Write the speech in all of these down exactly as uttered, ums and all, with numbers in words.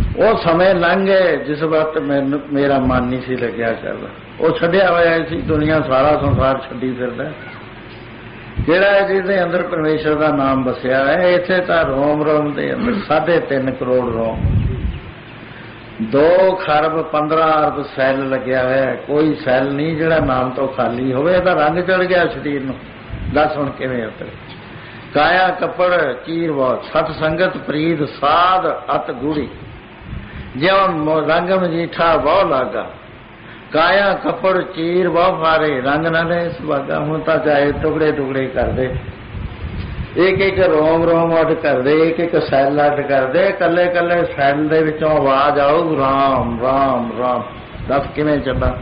वो समय लंघ गए जिस वक्त मैनू मेरा मन नहीं सी लग्या करदा। वो छड्डिया होया सी, दुनिया सारा संसार छड्डी फिरदा, जिहड़ा जिहदे अंदर परमेश्वर का नाम बसिया है। इत्थे तां रोम रोम दे अंदर साढ़े तीन करोड़ रोम, दो खरब पंद्रह अरब सैल लग्या होया। कोई सैल नहीं जिहड़ा नाम तो खाली होवे। इहदा रंग चढ़ गया शरीर नूं, दस हुण किवें उतरे। काया कपड़ चीर बहुत, सत संगत प्रीत साध अत गूढ़ी, ज्यों रंग मजीठा बहु लागा। काया कपड़ चीर बहु फारे, रंग न ले सुभागा। हुण तां चाहे टुकड़े टुकड़े कर दे, एक एक रोम रोम अड कर दे, एक एक सैल अड कर दे, कल्ले कल्ले सैल दे विचों आवाज आऊ राम राम राम। दस किवें चला।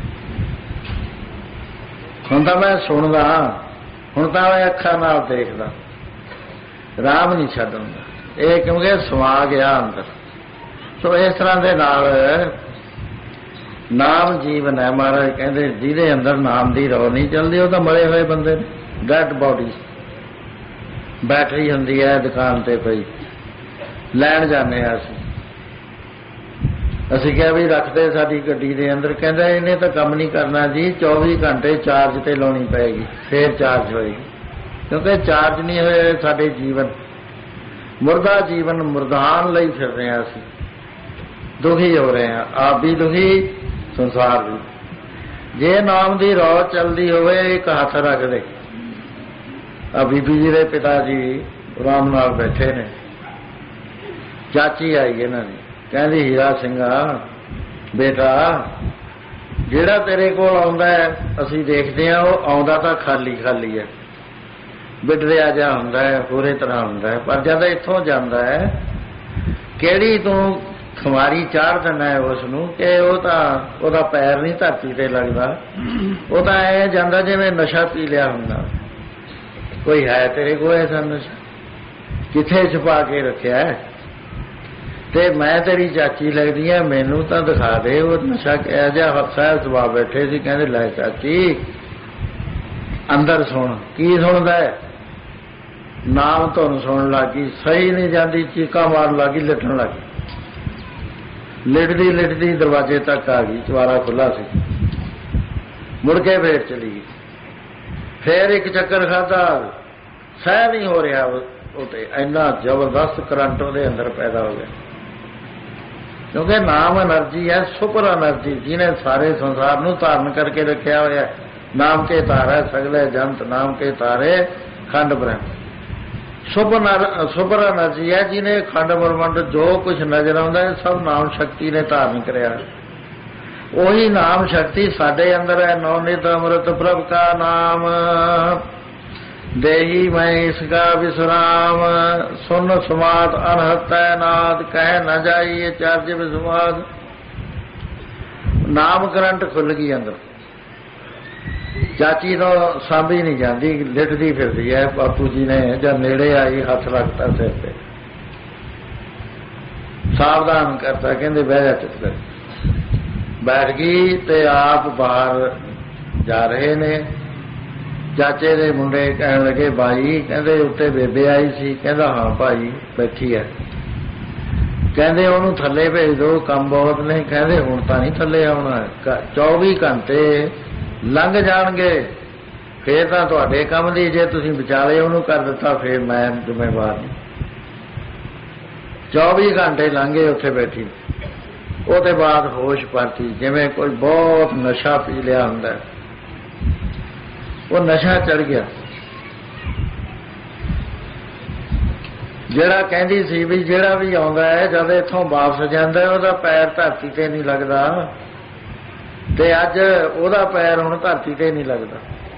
हुण तां मैं सुणदा, हुण तां मैं अखां नाल देखदा, राम नहीं छड्डदा। ये क्योंकि समा गया अंदर। सो इस तरह के नाल नाम जीवन है। महाराज कहते जिहदे अंदर नाम की रौ नहीं चलती, वो तो मरे हुए बंदे डेड बॉडी। बैटरी हुंदी है दुकान ते पई, लैण जाने असीं असीं क्या भी रखते साडी गड्डी दे अंदर। कहंदा इन्हें तो काम नहीं करना जी, चौबी घंटे चार्ज ते लाउणी पैगी फिर चार्ज होएगी। क्योंकि चार्ज नहीं होए साडे जीवन, मुर्दा जीवन मुर्दान लई फिर रहे हैं। असीं दुखी हो रहे हैं, आप भी दुखी, संसार भी। जे नाम की रौ चलती होवे, एक हथ रख दे। आ बीबी जी के पिता जी आराम नाल बैठे ने, चाची आई इन्हां दी, कहंदी हीरा सिंघा बेटा जिहड़ा तेरे कोल आउंदा है असीं देखदे हां, वो आउंदा तां खाली खाली है, बिडरिया जिहा हुंदा है, होरे तरह हुंदा है। पर जद इत्थों जांदा है, किहड़ी तूं खुमारी चाढ़ दिंदा है उसनूं कि वो तां ओहदा पैर नहीं धरती ते लगदा, वो तां ऐ जांदा जिवें नशा पी लिया हुंदा। कोई है तेरे कोल ऐसा नशा? किथे छुपा के रखिया है? ते मैं तेरी चाची लगदी है, मैनू तां दिखा दे वो नशा किहा जिहा। साहब सुभा बैठे सी, कहंदे लै चाची अंदर सुन। की सुनदा है? नाम धुन सुन लगी, सही नहीं जाती, चीका मारन लगी, लिटन लगी, लिटदी लिटदी दरवाजे तक आ गई। चवारा खुला सी, मुड़ के फिर चली गई। फिर एक चक्कर खाधा, सह नहीं हो रहा, उते इन्ना जबरदस्त करंट उसदे अंदर पैदा हो गया। क्योंकि नाम एनर्जी है, सुपर एनर्जी, जिन्हें सारे संसार नूं धारण करके रखा होया। नाम के तारे सगले जंत, नाम के तारे खंड ब्रह्म। सुपर सुपर एनर्जी है, जिन्हें खंड ब्रह्मंड जो कुछ नजर आता है सब नाम शक्ति ने धारण कराया। वही नाम शक्ति साडे अंदर है। नवनीत अमृत प्रभ का नाम, देही मैं इसका विश्राम। सुन समात अनहत नाद, कह न जाइए चार्ज विस्वाद। नाम करंट खुल गई अंदर। चाची तो सांभी नहीं जाती, लिटदी फिरदी है। बापू जी ने जब नेड़े आई हथ रखता सिर पे, सावधान करता, कहते बह जा चुप कर। बैठ गई ते आप बाहर जा रहे ने। चाचे दे मुंडे कहन लगे भाई, कहते उत्ते बेबे आई सी। कहता हाँ भाई बैठी है। कहते ओनू थले भेज दो, काम बहुत ने। कहते हुण तां नहीं थले आउणा, चौबी घंटे लंघ जाणगे फिर तां तुहाडे काम दी। जे तुसीं विचाले ओनू कर दिता फिर मैं जिम्मेवार नहीं। चौबी घंटे लंघे उत्थे बैठी। ਉਹਦੇ बाद होश परती, जिवें कोई बहुत नशा पी लिया हुंदा, वो नशा चढ़ गया। जिहड़ा कहंदी सी भी जिहड़ा भी आउंदा है जद इत्थों वापस जांदा है ਉਹਦਾ पैर धरती ते नहीं लगदा, ते अज ਉਹਦਾ पैर हुण धरती ते नहीं लगदा।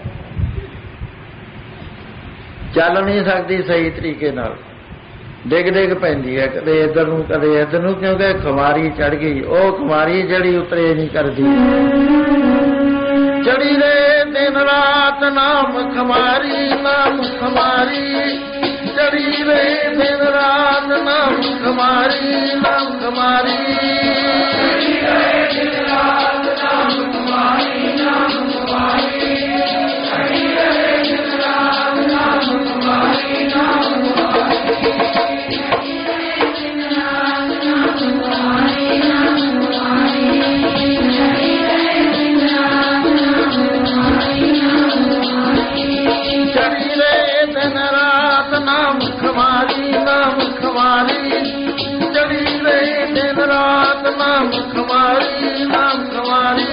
चल नहीं सकती सही तरीके नाल, डिग डिग पैंदी है कदे इधर नूं कदे इधर नूं, क्योंकि खुमारी चढ़ गई। वो खुमारी जड़ी उतरे नहीं करती। चढ़ी रे दिन रात नाम खुमारी, नाम खुमारी। चढ़ी रे दिन रात नाम खुमारी, नाम खुमारी। चढ़ी रे दिन रात नाम खुमारी, नाम खुमारी। चढ़ी रे दिन रात नाम खुमारी, नाम खुमारी। नाम खमारी नाम खमारी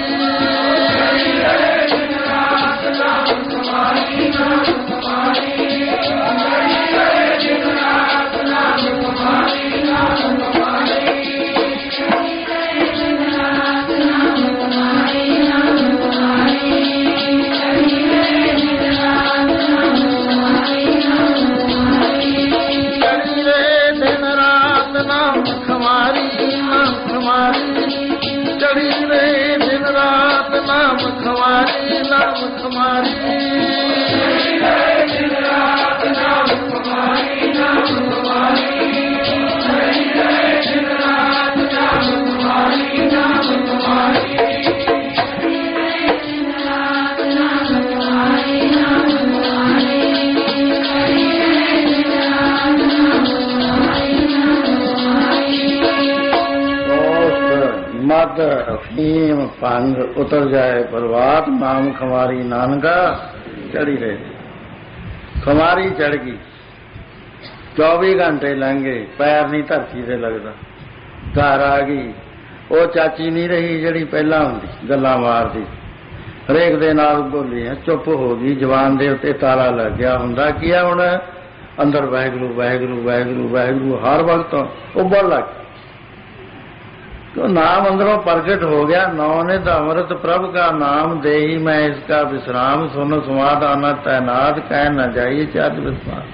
मद अफीम भंग उतर जाए प्रभात नाम खमारी नानका चढ़ी रहे। खमारी चढ़ गई, चौबी घंटे लंघ गए, पैर नहीं धरती से लगता। घर आ गई, वो चाची नहीं रही जिहड़ी पहला हुंदी गल्लां मारदी, हरेक दे नाल बोली है, चुप हो गई। जवान दे उत्ते ताला लग गया। हुंदा की है हुण अंदर वाहिगुरू वाहिगुरू वाहिगुरू वाहिगुरू हर वक्त उबल लग, तो नाम अंदरों प्रगट हो गया। नौनित अमृत प्रभु का नाम दे ही मैं इसका विश्राम, सुन सुमाद आना तैनात कह न जाइए चाद विश्वास।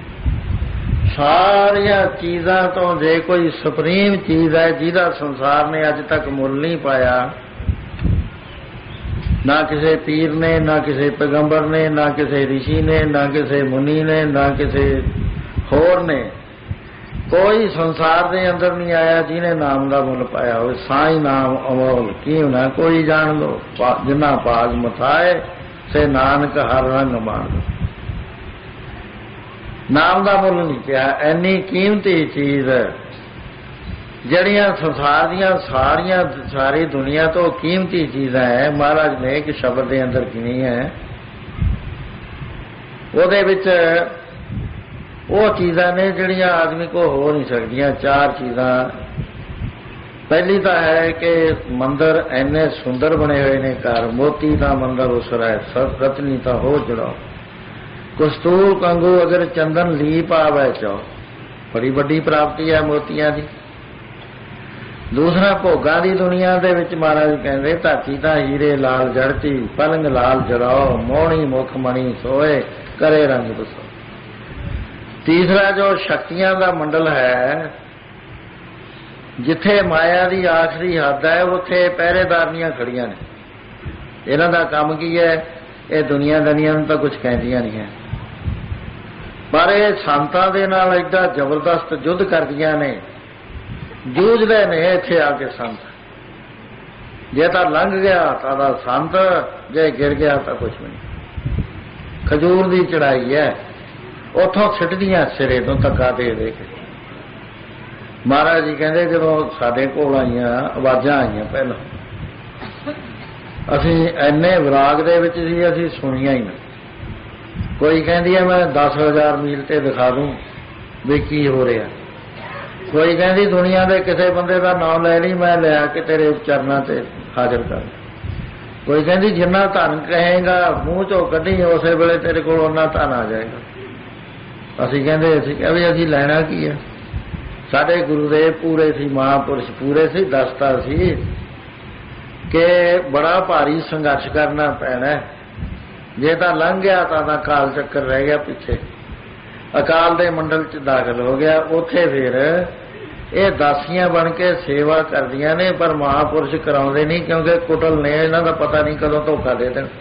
सारिया चीज़ां तो जे कोई सुप्रीम चीज़ है जिहदा संसार ने अज तक मुल नहीं पाया, ना किसी पीर ने, ना किसी पैगंबर ने, ना किसी ऋषि ने, ना किसी मुनि ने, ना किसी होर ने, कोई संसार के अंदर नहीं आया जिन्हें नाम का मुल पाया हो। साई नाम अमोल की होना कोई जान लो, जिन्ना पाग मथाए से नानक हर रंग मान लो। नाम का मुल नहीं किया। इन्नी कीमती चीज जड़ियां संसार दियां सारियां सारी दुनिया तो कीमती चीज़ां है, महाराज ने एक शब्द के अंदर गिनी है। ਉਹਦੇ ਵਿੱਚ ਉਹ चीज़ां ने ਜਿਹੜੀਆਂ आदमी को हो नहीं सकदियां। चार चीज़ां, पहली तो है कि मंदिर इन्ने सुंदर बने हुए ने घर, मोती का मंदिर उसरा है, सब रतनी तो हो जड़ाओ, कस्तूर कंगू अगर चंदन लीप आवे चाओ, बड़ी बड़ी प्राप्ति है मोतियां की। दूसरा भोगां की दुनिया दे विच महाराज कहते धाती ता हीरे लाल जड़ती, पलंग लाल जड़ाओ, मोहनी मुख मणि सोए करे रंग दसो। तीसरा जो शक्तियां का मंडल है, जिथे माया की आखिरी हद है उत्थे पहरेदारनियां खड़ियां ने। इन्हां दा काम की है, ये दुनिया दनिया तो कुछ कहदियां नहीं है, पर ये संतां दे नाल एडा जबरदस्त युद्ध करदियां ने, जूझदे ने इत्थे आके संत। जे तो लंघ गया तो संत, जे गिर गया तो कुछ भी नहीं। खजूर की चढ़ाई है, उतों सिटदियां सिरे तो धक्का दे दे के। महाराज जी कहते जो साडे कोल आईयां आवाजां आईयां, पहला असीं इन्ने विराग दे विच सी असीं सुणियां ही नहीं। कोई कहती है मैं दस हजार मील ते दिखा दूं भी की हो रहा, कोई कहती दुनिया के किसी बंदे का नाम ले ली मैं लिया कि तेरे चरणों से हाजिर कर, कोई कहती जिन्ना धन कहेगा मूँह चो कढ़ी उस वेले तेरे को उन्ना धन आ जाएगा। असीं कहते असीं कहा भी असीं लैना की है, साडे गुरुदेव पूरे सी, महापुरुष पूरे सी, दसता सी कि बड़ा भारी संघर्ष करना पैना, जे तो लंघ गया तो अकाल चक्कर रह गया पीछे, अकाल दे मंडल च दाखिल हो गया। उत्थे फिर ये दासियां बन के सेवा करदियां ने, पर महापुरुष कराउंदे नहीं, क्योंकि कुटल ने इन्हां दा पता नहीं कदों धोखा दे देण।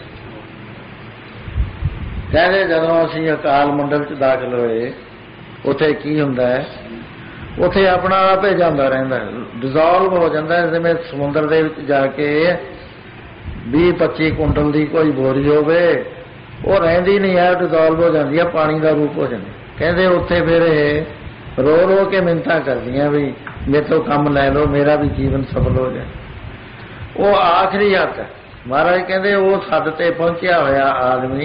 कहते जदों असीं अकाल मंडल च दाखिल होए उत्थे की हुंदा है, उत्थे अपना आप ही जांदा रहिंदा, डिजोल्व हो जांदा है। जिवें समुंदर दे विच जाके बीस पच्ची कुंटल की कोई बोरी होवे, वो रहिंदी नहीं है, डिजोल्व हो जाती है, पानी का रूप हो जाती। कहते उत्थे फिर ये रो रो के मिन्नतां करदियां भी मेरे तो काम लै लो, मेरा भी जीवन सफल हो जाए। वो आखिरी हक है। महाराज कहते वो सद ते पहुंचा होया आदमी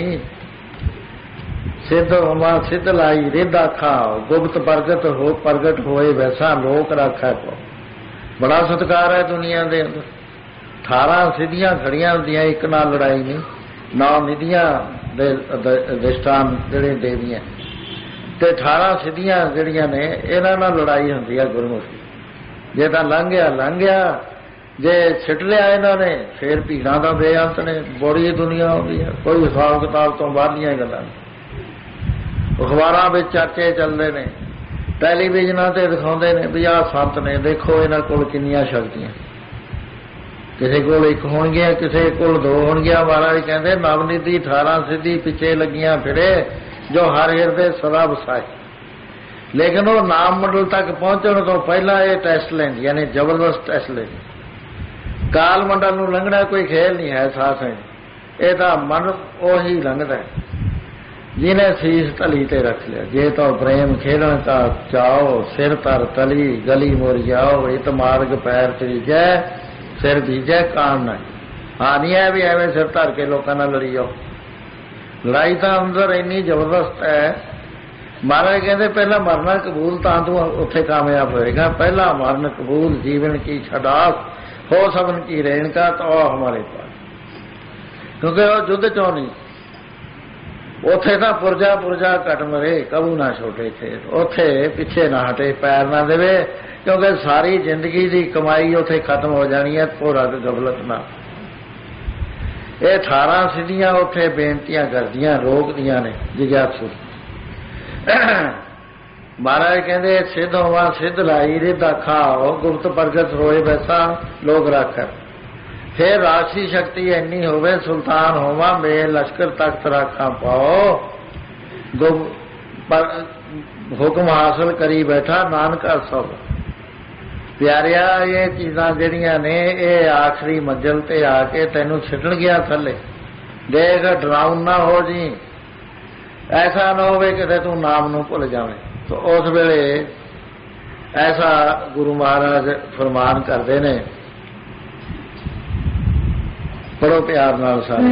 सिद्ध होवा सिद्ध लाई रिद आखा, गुप्त प्रगट हो प्रगट होए वैसा लोक राखा को। बड़ा सत्कार है दुनिया के अंदर। अठारह सिद्धियां खड़िया होंदियां, एक नाल लड़ाई नहीं। नौ निधियां दे अधिष्ठान जिहड़े देवियां ते अठारह सिद्धियां जिहड़ियां ने इन्हां नाल लड़ाई होंदी है गुरमुखी। जे तां लंघ गया लंघ गया, जे छिट लिया इन्हां ने फिर भीड़ां दा बेअंत ने। बड़ी दुनिया आउंदी है, कोई हिसाब किताब तो बाहरलियां गल्लां। अखबारां विच चर्चे चलदे ने, टैलीविजनां ते दिखाउंदे ने भी आह संत ने, देखो इन्हां कोल किन्नियां शक्तियां। किसी कोल एक होणगियां, किसी कोल दो होणगियां। महाराज कहंदे नवनिधि अठारह सिद्धि पिछे लगियां फिरे, जो हर हिरदे सदा वसाए। लेकिन वो नाम मंडल तक पहुंचण तो पहला ये टेस्ट लेंदी, यानी जबरदस्त टेस्ट लेंदी। काल मंडल नूं लंघना कोई खेल नहीं है साथ है, ये तो मन उही लंघदा है जिन्हें शीश तली ते रख लिया। जे तो प्रेम खेलन का चाओ, सिर तर तली गली मुर जाओ। इत मार्ग पैर त्रीजै, सिर बीजै कान ना। हाँ नहीं है भी एवं सिर धर के लोगों नाल लड़ी जाओ। लड़ाई तो अंदर इन्नी जबरदस्त है। महाराज कहते पहला मरना कबूल तां तू उत्थे कामयाब होएगा। पहला मरण कबूल जीवन की छड़ास, हो सबन की रेणका तो हमारे पास। क्योंकि वो युद्ध चो नहीं, उथे तो पुरजा पुरजा कट मरे कबू ना छोटे थे। उथे पिछे ना हटे, पैर ना देवे, क्योंकि सारी जिंदगी की कमाई उथे खत्म हो जानी है भोरा ते गफलत ना। ये अठारह सिद्धियां उथे बेनतियां करदियां, रोकदियां ने जिज्ञासु। महाराज कहते सिद्ध होवा सिद्ध लाई रिद्धा खाओ, गुप्त प्रगट होए वैसा लोग राखर। फिर राशि शक्ति इन्नी होवे सुल्तान होवा, मेल लश्कर तख्त राखा पाओ। हुक्म हासिल करी बैठा नानका सब। प्यारिया ये चीज़ां जिहड़ियां ने ये आखिरी मंजिल ते आके तैनूं छिटण गया थले। देख डराउन ना हो जी, ऐसा ना होवे कि तू नाम नूं भुल जावे। तो उस वेले ऐसा गुरु महाराज फरमान करते ने, पढ़ो प्यार नाल सारे।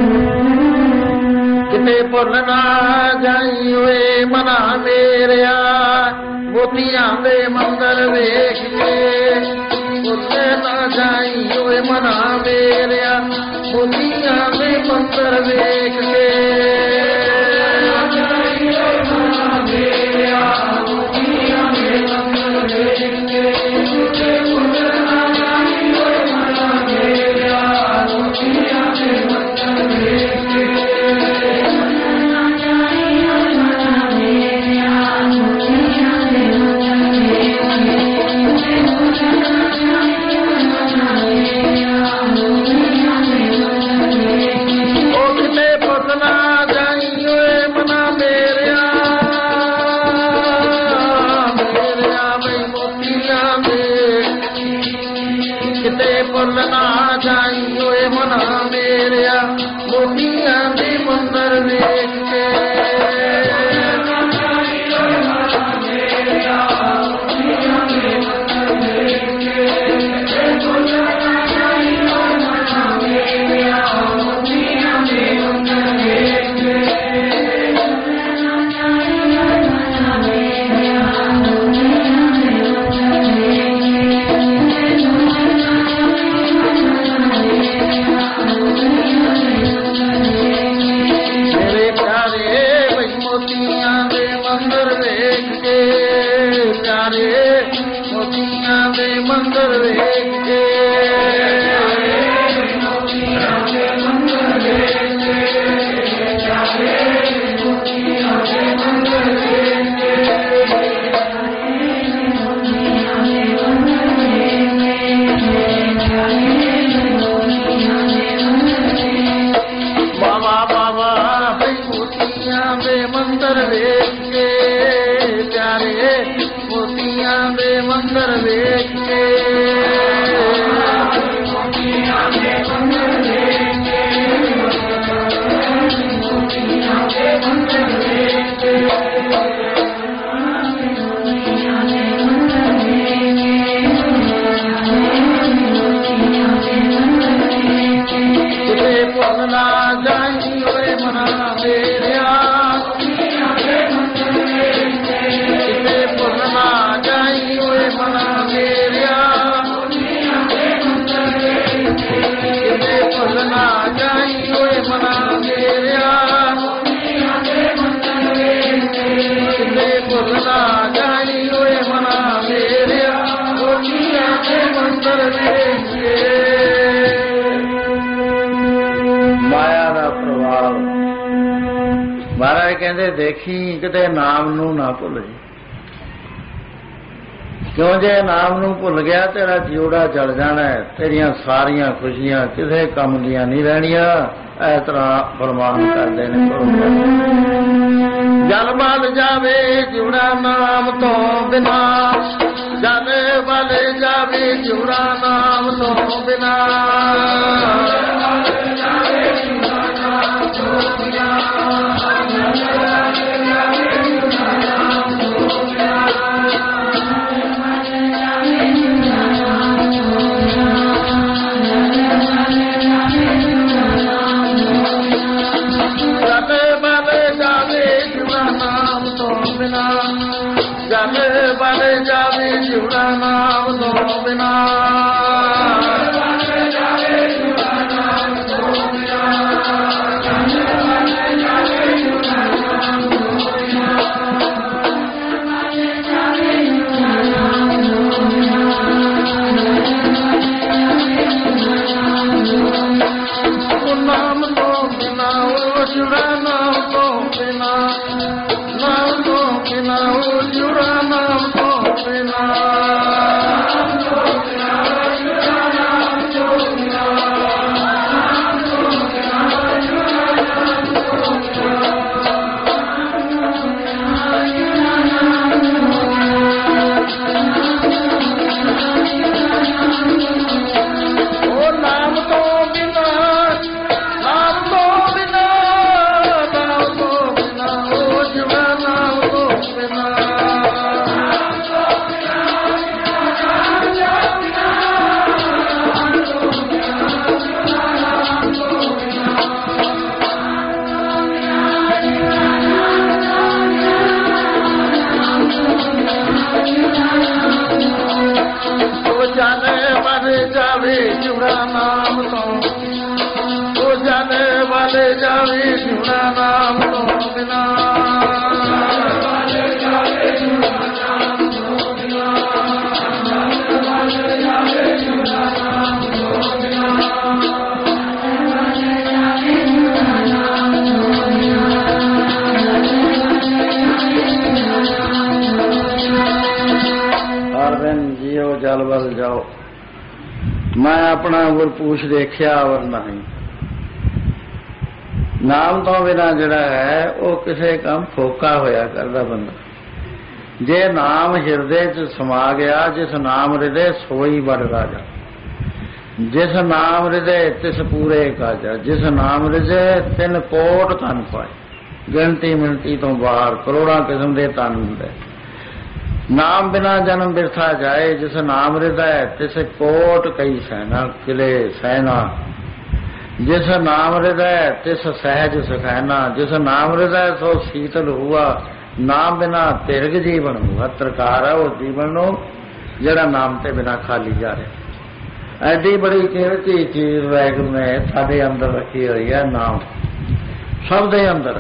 किते भुल ना जाई ओए मना मेरिया, मोतियां दे मंदर वेख के। भुल ना जाई ओए मना मेरिया, मोतियां दे मंदर वेख के। मंदर वेख के ਕਹਿੰਦੇ ਦੇਖੀ ਕਿਤੇ ਨਾਮ ਨੂੰ ਨਾ ਭੁੱਲ ਜੀ, ਕਿਉਂ ਜੇ ਨਾਮ ਨੂੰ ਭੁੱਲ ਗਿਆ ਤੇਰਾ ਜਿਉੜਾ ਜਲ ਜਾਣਾ, ਤੇਰੀਆਂ ਸਾਰੀਆਂ ਖੁਸ਼ੀਆਂ ਕਿਸੇ ਕੰਮ ਦੀਆਂ ਨਹੀਂ ਰਹਿਣੀਆਂ। ਇਸ ਤਰ੍ਹਾਂ ਫਰਮਾਨ ਕਰਦੇ ਨੇ ਜਲ ਬਲ ਜਾਵੇ ਜਿਉੜਾ ਨਾਮ ਤੋਂ ਬਿਨਾ, ਜਲ ਬਲ ਜਾਵੇ ਜਿਉੜਾ ਨਾਮ ਤੋਂ ਬਿਨਾ, ਜਲ ਬਲ ਜਾਵੇ ਜਿਉੜਾ ਨਾਮ ਤੋਂ ਬਿਨਾ, ਨਾਮ ਤੋਂ ਬਿਨਾ ਉਹ ਜਿਉੜਾ ਨਾਮ ਤੋਂ ਬਿਨਾ, ਨਾਮ ਤੋਂ ਬਿਨਾ ਉਹ ਜਿਉੜਾ ਨਾਮ ਤੋਂ ਬਿਨਾ, ਜਿਉੜਾ ਨਾਮ ਤੋਂ, ਉਹ ਜਲ ਬਲ ਜਾਵੇ ਜਿਉੜਾ ਨਾਮ ਤੋਂ ਬਿਨਾ, ਹਰ ਦਿਨ ਜੀਓ ਜਲ ਬਲ ਜਾਓ। ਮੈਂ ਆਪਣਾ ਗੁਰਪੂਛ ਦੇਖਿਆ ਔਰ ਨਹੀਂ, ਨਾਮ ਤੋਂ ਬਿਨਾਂ ਜਿਹੜਾ ਹੈ ਉਹ ਕਿਸੇ ਕੰਮ ਫੋਕਾ ਹੋਇਆ ਕਰਦਾ ਬੰਦਾ। ਜੇ ਨਾਮ ਹਿਰਦੇ 'ਚ ਸਮਾ ਗਿਆ, ਜਿਸ ਨਾਮ ਹਿਰਦੇ ਸੋਈ ਬੜ ਰਾਜਾ, ਜਿਸ ਨਾਮ ਹਿਰਦੇ ਤਿਸ ਪੂਰੇ ਕਾਜਾ, ਜਿਸ ਨਾਮ ਹਿਰਦੇ ਤਿੰਨ ਕੋਟ ਧਨ ਪਾਏ, ਗਿਣਤੀ ਮਿਣਤੀ ਤੋਂ ਬਾਹਰ ਕਰੋੜਾਂ ਕਿਸਮ ਦੇ ਧਨ ਹੁੰਦੇ। ਨਾਮ ਬਿਨਾ ਜਨਮ ਬਿਰਥਾ ਜਾਏ, ਜਿਸ ਨਾਮ ਹਿਰਦੈ ਤਿਸ ਕੋਟ ਕਈ ਸੈਨਾ ਕਿਲੇ ਸੈਨਾ, ਜਿਸ ਨਾਮ ਹਿਰਦੈ ਤਿਸ ਸਹਿਜ ਸੁਖੈਨਾ, ਜਿਸ ਨਾਮ ਹਿਰਦੈ ਸੋ ਸੀਤਲ ਹੁਆ, ਨਾਮ ਬਿਨਾ ਤਿਰਗ ਜੀਵਨ ਹੁਆ। ਤਰਕਾਰ ਹੈ ਉਹ ਜੀਵਨ ਨੂੰ ਜਿਹੜਾ ਨਾਮ ਤੇ ਬਿਨਾ ਖਾਲੀ ਜਾ ਰਿਹਾ। ਐਡੀ ਬੜੀ ਕੀਮਤੀ ਚੀਜ਼ ਵਾਹਿਗੁਰੂ ਨੇ ਸਾਡੇ ਅੰਦਰ ਰੱਖੀ ਹੋਈ ਹੈ, ਨਾਮ ਸਭ ਦੇ ਅੰਦਰ।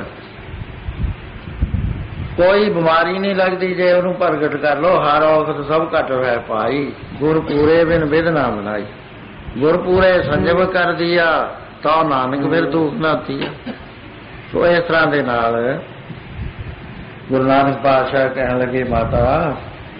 ਕੋਈ ਬਿਮਾਰੀ ਨਹੀਂ ਲੱਗਦੀ ਜੇ ਉਹਨੂੰ ਪ੍ਰਗਟ ਕਰ ਲੋ, ਹਰ ਔਖਤ ਸਭ ਘਟ ਰਹਿ ਪਾਈ, ਗੁਰ ਪੂਰੇ ਬਿਨ ਵਿਧ ਨਾ ਬਣਾਈ, ਗੁਰ ਪੂਰੇ ਸੰਜਮ ਕਰ ਦਿਆ, ਤਾਂ ਨਾਨਕ ਫਿਰ ਦੁੱਖ ਨਾ ਥੀਆ। ਸੋ ਇਸ ਤਰ੍ਹਾਂ ਦੇ ਨਾਲ ਗੁਰੂ ਨਾਨਕ ਪਾਤਸ਼ਾਹ ਕਹਿਣ ਲੱਗੇ, ਮਾਤਾ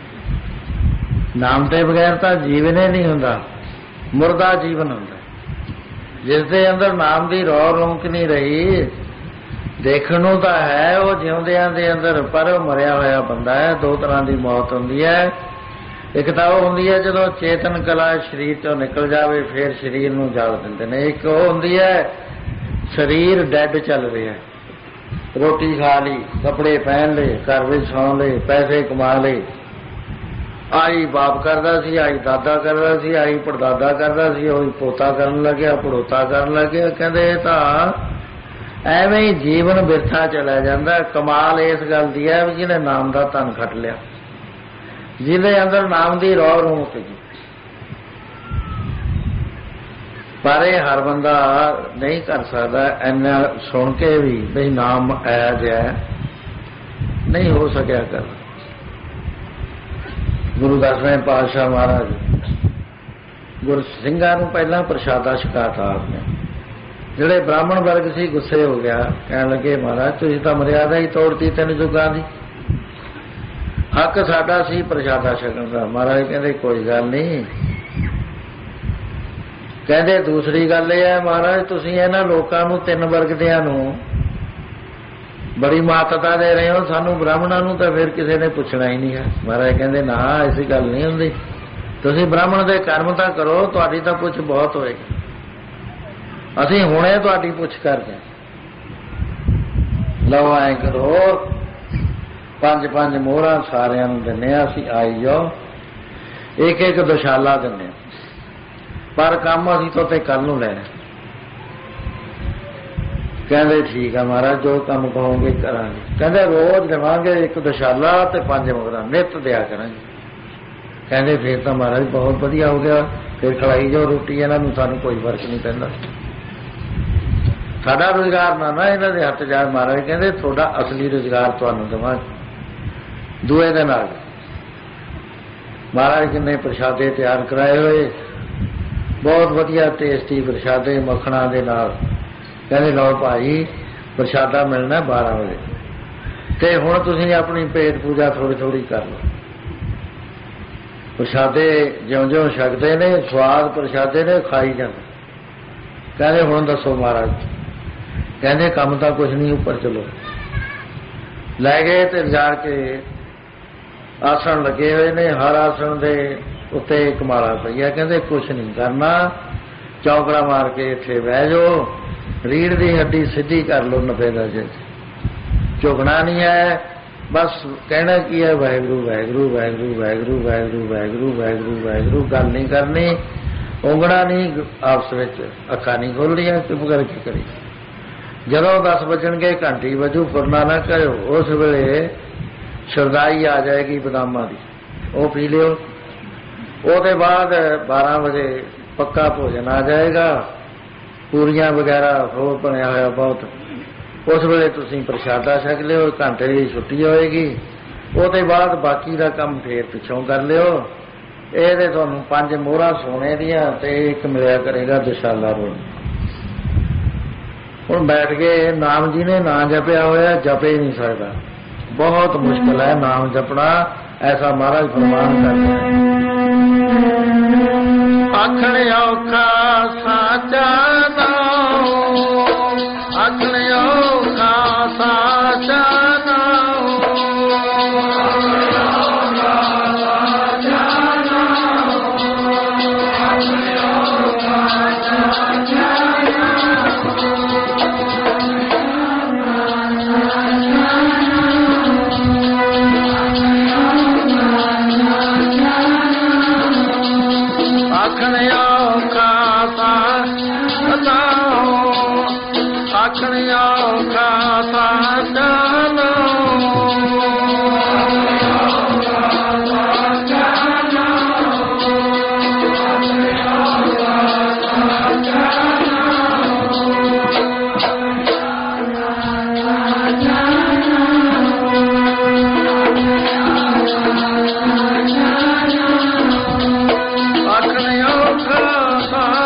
ਨਾਮ ਤੇ ਬਗੈਰ ਤਾਂ ਜੀਵਨ ਹੀ ਨਹੀਂ ਹੁੰਦਾ, ਮੁਰਦਾ ਜੀਵਨ ਹੁੰਦਾ। ਜਿਸ ਦੇ ਅੰਦਰ ਨਾਮ ਦੀ ਰੌ ਰੌਂਕ ਨਹੀਂ ਰਹੀ, ਦੇਖਣ ਨੂੰ ਤਾਂ ਹੈ ਉਹ ਜਿਉਂਦਿਆਂ ਦੇ ਅੰਦਰ, ਪਰ ਉਹ ਮਰਿਆ ਹੋਇਆ ਬੰਦਾ ਹੈ। ਦੋ ਤਰ੍ਹਾਂ ਦੀ ਮੌਤ ਹੁੰਦੀ ਹੈ। ਇੱਕ ਤਾਂ ਉਹ ਹੁੰਦੀ ਹੈ ਜਦੋਂ ਚੇਤਨ ਕਲਾ ਸਰੀਰ ਚੋਂ ਨਿਕਲ ਜਾਵੇ, ਫਿਰ ਸਰੀਰ ਨੂੰ ਜਾਲ ਦਿੰਦੇ ਨੇ। ਇੱਕ ਉਹ ਹੁੰਦੀ ਹੈ ਸਰੀਰ ਡੈਡ ਚੱਲ ਰਿਹਾ, ਰੋਟੀ ਖਾ ਲਈ, ਕੱਪੜੇ ਪਹਿਨ ਲਏ, ਘਰ ਵਿੱਚ ਸੌਂ ਲਏ, ਪੈਸੇ ਕਮਾ ਲਏ, ਆਈ ਬਾਪ ਕਰਦਾ ਸੀ, ਆਈ ਦਾਦਾ ਕਰਦਾ ਸੀ, ਆਈ ਪੜਦਾਦਾ ਕਰਦਾ ਸੀ, ਉਹੀ ਪੋਤਾ ਕਰਨ ਲੱਗਿਆ, ਪੜੋਤਾ ਕਰਨ ਲੱਗਿਆ। ਕਹਿੰਦੇ ਇਹ ਤਾਂ ਐਵੇਂ ਹੀ ਜੀਵਨ ਬਿਰਥਾ ਚਲਾ ਜਾਂਦਾ। ਕਮਾਲ ਇਸ ਗੱਲ ਦੀ ਹੈ ਵੀ ਜਿਹਨੇ ਨਾਮ ਦਾ ਧਨ ਖੱਟ ਲਿਆ, ਜਿਹਦੇ ਅੰਦਰ ਨਾਮ ਦੀ ਰੌ ਰੌਂਕ ਗਈ। ਪਰ ਇਹ ਹਰ ਬੰਦਾ ਨਹੀਂ ਕਰ ਸਕਦਾ। ਇੰਨਾ ਸੁਣ ਕੇ ਵੀ ਬਈ ਨਾਮ ਆਇਆ ਜਿਹਾ ਨਹੀਂ ਹੋ ਸਕਿਆ ਕਰ। ਗੁਰੂ ਦਸਵੇਂ ਪਾਤਸ਼ਾਹ ਮਹਾਰਾਜ ਗੁਰ ਸਿੰਘਾਂ ਨੂੰ ਪਹਿਲਾਂ ਪ੍ਰਸ਼ਾਦਾ ਛਕਾਤਾ ਆਪਨੇ, ਜਿਹੜੇ ਬ੍ਰਾਹਮਣ ਵਰਗ ਸੀ ਗੁੱਸੇ ਹੋ ਗਿਆ, ਕਹਿਣ ਲੱਗੇ ਮਹਾਰਾਜ ਤੁਸੀਂ ਤਾਂ ਮਰਿਆਦਾ ਹੀ ਤੋੜਤੀ ਤਿੰਨ ਯੁੱਗਾਂ ਦੀ, ਹੱਕ ਸਾਡਾ ਸੀ ਪ੍ਰਸ਼ਾਦਾ ਛਕਣ ਦਾ। ਮਹਾਰਾਜ ਕਹਿੰਦੇ ਕੋਈ ਗੱਲ ਨਹੀਂ। ਕਹਿੰਦੇ ਦੂਸਰੀ ਗੱਲ ਇਹ ਹੈ ਮਹਾਰਾਜ ਤੁਸੀਂ ਇਹਨਾਂ ਲੋਕਾਂ ਨੂੰ ਤਿੰਨ ਵਰਗ ਦਿਆਂ ਨੂੰ ਬੜੀ ਮਹੱਤਤਾ ਦੇ ਰਹੇ ਹੋ, ਸਾਨੂੰ ਬ੍ਰਾਹਮਣਾਂ ਨੂੰ ਤਾਂ ਫਿਰ ਕਿਸੇ ਨੇ ਪੁੱਛਣਾ ਹੀ ਨਹੀਂ ਹੈ। ਮਹਾਰਾਜ ਕਹਿੰਦੇ ਨਾ ਐਸੀ ਗੱਲ ਨਹੀਂ ਹੁੰਦੀ, ਤੁਸੀਂ ਬ੍ਰਾਹਮਣ ਦੇ ਕਰਮ ਤਾਂ ਕਰੋ, ਤੁਹਾਡੀ ਤਾਂ ਪੁੱਛ ਬਹੁਤ ਹੋਏਗੀ। ਅਸੀਂ ਹੁਣੇ ਤੁਹਾਡੀ ਪੁੱਛ ਕਰਦੇ ਲਓ ਐਂ ਕਰੋ ਪੰਜ ਪੰਜ ਮੋਹਰਾਂ ਸਾਰਿਆਂ ਨੂੰ ਦਿੰਦੇ ਹਾਂ ਅਸੀਂ, ਆਈ ਜਾਓ, ਇੱਕ ਇੱਕ ਦੁਸ਼ਾਲਾ ਦਿੰਦੇ ਹਾਂ, ਪਰ ਕੰਮ ਅਸੀਂ ਤੋਂ ਤੇ ਕੱਲ ਨੂੰ ਲੈਣਾ। ਕਹਿੰਦੇ ਠੀਕ ਆ ਮਹਾਰਾਜ ਜੋ ਕੰਮ ਕਹੋਗੇ ਕਰਾਂਗੇ। ਕਹਿੰਦੇ ਰੋਜ਼ ਦੇਵਾਂਗੇ ਇੱਕ ਦੁਸ਼ਾਲਾ ਤੇ ਪੰਜ ਮੋਹਰਾਂ ਨਿੱਤ ਦਿਆ ਕਰਾਂਗੇ। ਕਹਿੰਦੇ ਫਿਰ ਤਾਂ ਮਹਾਰਾਜ ਬਹੁਤ ਵਧੀਆ ਹੋ ਗਿਆ, ਫਿਰ ਖਵਾਈ ਜਾਓ ਰੋਟੀ ਇਹਨਾਂ ਨੂੰ, ਸਾਨੂੰ ਕੋਈ ਫਰਕ ਨਹੀਂ ਪੈਂਦਾ, ਸਾਡਾ ਰੁਜ਼ਗਾਰ ਨਾ ਨਾ ਇਹਨਾਂ ਦੇ ਹੱਥ ਜਾ। ਮਹਾਰਾਜ ਕਹਿੰਦੇ ਤੁਹਾਡਾ ਅਸਲੀ ਰੁਜ਼ਗਾਰ ਤੁਹਾਨੂੰ ਦੇਵਾਂਗੇ। ਦੂਏ ਦਿਨ ਆ ਗਏ ਮਹਾਰਾਜ ਕਿੰਨੇ ਪ੍ਰਸ਼ਾਦੇ ਤਿਆਰ ਕਰਾਏ ਹੋਏ, ਬਹੁਤ ਵਧੀਆ ਟੇਸਟੀ ਪ੍ਰਸ਼ਾਦੇ ਮੱਖਣਾਂ ਦੇ ਨਾਲ। ਕਹਿੰਦੇ ਲਓ ਭਾਈ ਪ੍ਰਸ਼ਾਦਾ ਮਿਲਣਾ ਬਾਰਾਂ ਵਜੇ, ਤੇ ਹੁਣ ਤੁਸੀਂ ਆਪਣੀ ਪੇਟ ਪੂਜਾ ਥੋੜ੍ਹੀ ਥੋੜ੍ਹੀ ਕਰ ਲਓ। ਪ੍ਰਸ਼ਾਦੇ ਜਿਉਂ ਜਿਉਂ ਛਕਦੇ ਨੇ ਸਵਾਦ ਪ੍ਰਸ਼ਾਦੇ ਨੇ ਖਾਈ ਜਾਂਦੇ। ਕਹਿੰਦੇ ਹੁਣ ਦੱਸੋ ਮਹਾਰਾਜ। ਕਹਿੰਦੇ ਕੰਮ ਤਾਂ ਕੁਛ ਨਹੀਂ, ਉੱਪਰ ਚਲੋ। ਲੈ ਗਏ ਤੇ ਜਾ ਕੇ ਆਸਣ ਲੱਗੇ ਹੋਏ ਨੇ, ਹਰ ਆਸਣ ਦੇ ਉੱਤੇ ਇੱਕ ਮਾਲਾ ਪਈ ਹੈ। ਕਹਿੰਦੇ ਕੁਛ ਨਹੀਂ ਕਰਨਾ, ਚੌਂਕੜਾ ਮਾਰ ਕੇ ਇੱਥੇ ਬਹਿ ਜਾਓ, ਰੀੜ੍ਹ ਦੀ ਹੱਡੀ ਸਿੱਧੀ ਕਰ ਲਓ ਨੱਬੇ ਦਰਜੇ, ਝੁਕਣਾ ਨਹੀਂ ਹੈ, ਬਸ ਕਹਿਣਾ ਕੀ ਹੈ ਵਾਹਿਗੁਰੂ ਵਾਹਿਗੁਰੂ ਵਾਹਿਗੁਰੂ ਵਾਹਿਗੁਰੂ ਵਾਹਿਗੁਰੂ ਵਾਹਿਗੁਰੂ ਵਾਹਿਗੁਰੂ ਵਾਹਿਗੁਰੂ। ਗੱਲ ਨਹੀਂ ਕਰਨੀ, ਉਂਗਣਾ ਨਹੀਂ, ਆਪਸ ਵਿੱਚ ਅੱਖਾਂ ਨਹੀਂ ਖੋਲ੍ਹਣੀਆਂ, ਚੁੱਪ ਕਰਕੇ ਕਰੀ। ਜਦੋਂ ਦਸ ਵੱਜਣਗੇ ਘੰਟੀ ਵਜੂ, ਫੁਰਨਾ ਨਾ ਕਰਿਓ। ਉਸ ਵੇਲੇ ਸ਼ਰਦਾਈ ਆ ਜਾਏਗੀ ਬਦਾਮਾਂ ਦੀ, ਉਹ ਪੀ ਲਿਓ। ਉਹਦੇ ਬਾਅਦ ਬਾਰਾਂ ਵਜੇ ਪੱਕਾ ਭੋਜਨ ਆ ਜਾਏਗਾ, ਪੂਰੀਆਂ ਵਗੈਰਾ ਹੋਰ ਬਣਿਆ ਹੋਇਆ ਬਹੁਤ। ਉਸ ਵੇਲੇ ਤੁਸੀਂ ਪ੍ਰਸ਼ਾਦਾ ਛਕ ਲਿਓ, ਘੰਟੇ ਦੀ ਛੁੱਟੀ ਹੋਏਗੀ। ਉਹਦੇ ਬਾਅਦ ਬਾਕੀ ਦਾ ਕੰਮ ਫੇਰ ਪਿੱਛੋਂ ਕਰ ਲਿਓ। ਇਹਦੇ ਤੁਹਾਨੂੰ ਪੰਜ ਮੋਹਰਾਂ ਸੋਨੇ ਦੀਆਂ ਤੇ ਇੱਕ ਮਿਲਿਆ ਕਰੇਗਾ ਦੁਸ਼ਾਲਾ ਰੋਜ਼। ਹੁਣ ਬੈਠ ਕੇ ਨਾਮ ਜੀ ਨੇ ਨਾਂ ਜਪਿਆ ਹੋਇਆ, ਜਪੇ ਨਹੀਂ ਸਕਦਾ, ਬਹੁਤ ਮੁਸ਼ਕਿਲ ਹੈ ਨਾਮ ਜਪਣਾ, ਐਸਾ ਮਹਾਰਾਜ ਫਰਮਾਨ ਕਰਦੇ हैं। ਆਖਣ ਔਖਾ ਸਾਚਾ ਨਾਮ, ਆਖਣ ਔਖਾ ਸਾਚਾ ਨਾਮ, ਆਖਣ ਔਖਾ ਸਾਚਾ ਆਖਣ ਔਖਾ ਸਾਚਾ ਆਖਣ ਔਖਾ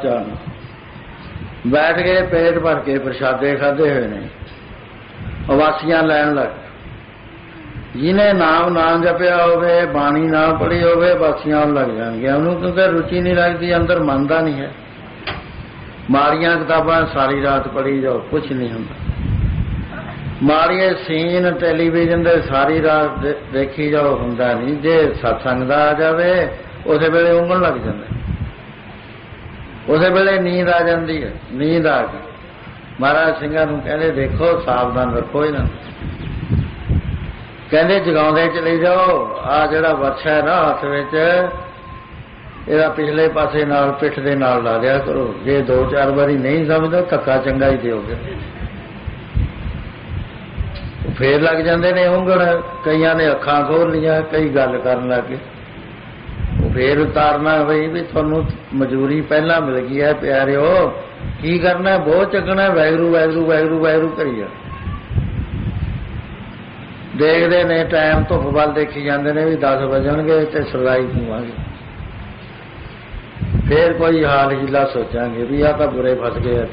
ਚਾਣ ਬੈਠ ਗਏ, ਪੇਟ ਭਰ ਕੇ ਪ੍ਰਸ਼ਾਦੇ ਖਾਧੇ ਹੋਏ ਨੇ, ਉਵਾਸੀਆਂ ਲੈਣ ਲੱਗ। ਜਿਹਨੇ ਨਾਮ ਨਾ ਜਪਿਆ ਹੋਵੇ, ਬਾਣੀ ਨਾ ਪੜ੍ਹੀ ਹੋਵੇ, ਵਾਸੀਆਂ ਲੱਗ ਜਾਣਗੀਆਂ ਉਹਨੂੰ, ਕਿਉਂਕਿ ਰੁਚੀ ਨਹੀਂ ਲੱਗਦੀ, ਅੰਦਰ ਮੰਨਦਾ ਨਹੀਂ ਹੈ। ਮਾੜੀਆਂ ਕਿਤਾਬਾਂ ਸਾਰੀ ਰਾਤ ਪੜ੍ਹੀ ਜਾਓ, ਕੁਛ ਨਹੀਂ ਹੁੰਦਾ। ਮਾੜੀਏ ਸੀਨ ਟੈਲੀਵਿਜ਼ਨ ਦੇ ਸਾਰੀ ਰਾਤ ਦੇਖੀ ਜਾਓ, ਹੁੰਦਾ ਨਹੀਂ। ਜੇ ਸਤਸੰਗ ਦਾ ਆ ਜਾਵੇ ਉਸੇ ਵੇਲੇ ਉਂਗਲ ਲੱਗ ਜਾਂਦਾ, ਉਸੇ ਵੇਲੇ ਨੀਂਦ ਆ ਜਾਂਦੀ ਹੈ। ਨੀਂਦ ਆ ਗਈ, ਮਹਾਰਾਜ ਸਿੰਘਾਂ ਨੂੰ ਕਹਿੰਦੇ ਦੇਖੋ ਸਾਵਧਾਨ ਰੱਖੋ ਇਹਨਾਂ ਨੂੰ, ਕਹਿੰਦੇ ਜਗਾਉਂਦੇ ਚਲੇ ਜਾਓ। ਆ ਜਿਹੜਾ ਵਰਛਾ ਹੈ ਨਾ ਹੱਥ ਵਿੱਚ, ਇਹਦਾ ਪਿਛਲੇ ਪਾਸੇ ਨਾਲ ਪਿੱਠ ਦੇ ਨਾਲ ਲਾ ਦਿਆ ਕਰੋ। ਜੇ ਦੋ ਚਾਰ ਵਾਰੀ ਨਹੀਂ ਸਮਝਦਾ ਧੱਕਾ ਚੰਗਾ ਹੀ ਦਿਓਗੇ। ਫੇਰ ਲੱਗ ਜਾਂਦੇ ਨੇ ਉਂਗਲ, ਕਈਆਂ ਨੇ ਅੱਖਾਂ ਖੋਲ ਲਈਆਂ, ਕਈ ਗੱਲ ਕਰਨ ਲੱਗ ਗਏ। ਫੇਰ ਉਤਾਰਨਾ ਬਈ ਵੀ ਤੁਹਾਨੂੰ ਮਜ਼ਦੂਰੀ ਪਹਿਲਾਂ ਮਿਲ ਗਈ ਹੈ ਪਿਆਰਿਓ, ਕੀ ਕਰਨਾ, ਬਹੁਤ ਚੱਕਣਾ, ਵਾਹਿਗੁਰੂ ਵਾਹਿਗੁਰੂ ਵਾਹਿਗੁਰੂ ਵਾਹਿਗੁਰੂ ਕਰੀ ਜਾ। ਦੇਖਦੇ ਨੇ ਟਾਈਮ, ਧੁੱਪ ਵੱਲ ਦੇਖੀ ਜਾਂਦੇ ਨੇ ਵੀ ਦਸ ਵਜਣਗੇ ਤੇ ਸਰਦਾਈ ਪੂਵਾਂਗੇ। ਫੇਰ ਕੋਈ ਹਾਲ ਹੀਲਾ ਸੋਚਾਂਗੇ ਵੀ ਆਹ ਤਾਂ ਬੁਰੇ ਫਸ ਗਏ।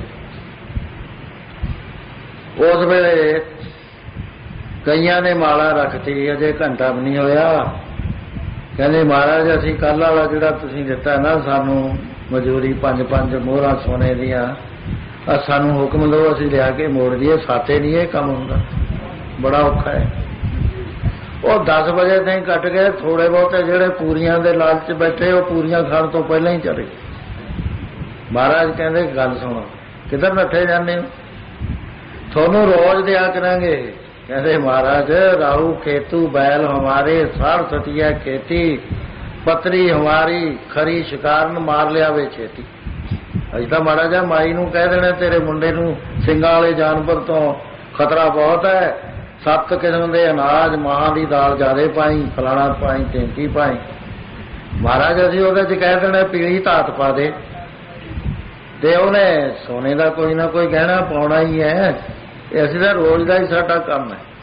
ਉਸ ਵੇਲੇ ਕਈਆਂ ਨੇ ਮਾਲਾ ਰੱਖਤੀ, ਅਜੇ ਘੰਟਾ ਵੀ ਨਹੀਂ ਹੋਇਆ। ਕਹਿੰਦੇ ਮਹਾਰਾਜ ਅਸੀਂ ਕੱਲ੍ਹ ਵਾਲਾ ਜਿਹੜਾ ਤੁਸੀਂ ਦਿੱਤਾ ਨਾ ਸਾਨੂੰ ਮਜ਼ਦੂਰੀ, ਪੰਜ ਪੰਜ ਮੋਹਰਾਂ ਸੋਨੇ ਦੀਆਂ, ਆ ਸਾਨੂੰ ਹੁਕਮ ਦਿਓ ਅਸੀਂ ਲਿਆ ਕੇ ਮੋੜ ਦਈਏ। ਸਾਥੇ ਨਹੀਂ ਇਹ ਕੰਮ ਹੁੰਦਾ, ਬੜਾ ਔਖਾ ਹੈ। ਉਹ ਦਸ ਵਜੇ ਤਾਈਂ ਕੱਟ ਗਏ। ਥੋੜੇ ਬਹੁਤੇ ਜਿਹੜੇ ਪੂਰੀਆਂ ਦੇ ਲਾਲਚ ਬੈਠੇ, ਉਹ ਪੂਰੀਆਂ ਖਾਣ ਤੋਂ ਪਹਿਲਾਂ ਹੀ ਚਲੇ। ਮਹਾਰਾਜ ਕਹਿੰਦੇ ਗੱਲ ਸੁਣੋ, ਕਿੱਧਰ ਨੱਠੇ ਜਾਂਦੇ ਹੋ, ਤੁਹਾਨੂੰ ਰੋਜ਼ ਦਿਆ ਕਰਾਂਗੇ। ਕਹਿੰਦੇ ਮਹਾਰਾਜ ਰਾਹੂ ਖੇਤੂ ਬੈਲ ਹਮਾਰੇ, ਸਾੜ ਸਤੀਆ ਖੇਤੀ, ਪਤਰੀ ਹਮਾਰੀ ਖਰੀ ਸ਼ਿਕਾਰਨ ਮਾਰ ਲਿਆਵੇ ਛੇਤੀ। ਅਜੇ ਤਾਂ ਮਾੜਾ ਜਿਹਾ ਮਾਈ ਨੂੰ ਕਹਿ ਦੇਣਾ ਤੇਰੇ ਮੁੰਡੇ ਨੂੰ ਸਿੰਘਾਂ ਵਾਲੇ ਜਾਨਵਰ ਤੋਂ ਖਤਰਾ ਬਹੁਤ ਹੈ, ਸੱਤ ਕਿਸਮ ਦੇ ਅਨਾਜ, ਮਾਂ ਦੀ ਦਾਲ ਜ਼ਿਆਦੇ ਪਾਈ, ਫਲਾਣਾ ਪਾਈ, ਢੇਂਕੀ ਪਾਈ। ਮਹਾਰਾਜ ਅਸੀਂ ਉਹਦੇ 'ਚ ਕਹਿ ਦੇਣਾ ਪੀਲੀ ਧਾਤ ਪਾ ਦੇ, ਤੇ ਉਹਨੇ ਸੋਨੇ ਦਾ ਕੋਈ ਨਾ ਕੋਈ ਗਹਿਣਾ ਪਾਉਣਾ ਹੀ ਹੈ। ਇਹ ਅਸੀਂ ਤਾਂ ਰੋਜ਼ ਦਾ ਹੀ ਸਾਡਾ ਕੰਮ ਹੈ।